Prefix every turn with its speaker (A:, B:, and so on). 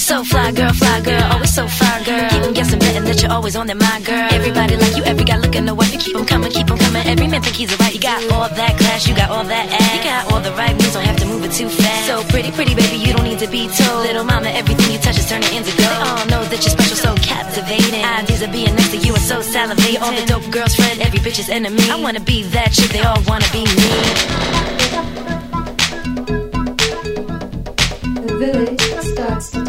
A: So fly girl, always so fine girl. Keep 'em guessing, betting that you're always on their mind, girl. Everybody like you, every guy looking to wife. You keep 'em coming, every man think he's a right. You got all that class, you got all that ass. You got all the right moves, don't have to move it too fast. So pretty baby, you don't need to be told. Little mama, everything you touch is turning into gold. They all know that you're special, so captivating. Ideas of being next to you are so salivating. All the dope girls friend, every bitch's enemy. I wanna be that chick, they all wanna be me.
B: The village starts to